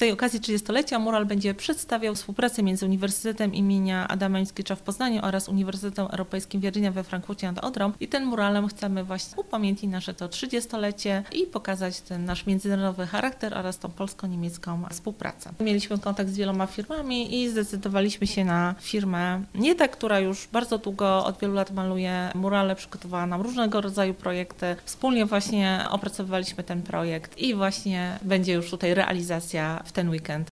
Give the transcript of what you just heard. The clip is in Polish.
tej okazji 30-lecia mural będzie przedstawiał współpracę między Uniwersytetem imienia Adama Mickiewicza w Poznaniu oraz Uniwersytetem Europejskim Virginia we Frankfurcie nad Odrą i tym muralem chcemy właśnie upamiętnić nasze to 30-lecie i pokazać ten nasz międzynarodowy charakter oraz tą polsko-niemiecką współpracę. Mieliśmy kontakt z wieloma firmami i zdecydowaliśmy się na firmę nie która już bardzo długo, od wielu lat maluje murale, przygotowała nam różnego rodzaju projekty. Wspólnie właśnie opracowywaliśmy ten projekt i właśnie będzie już tutaj realizacja w ten weekend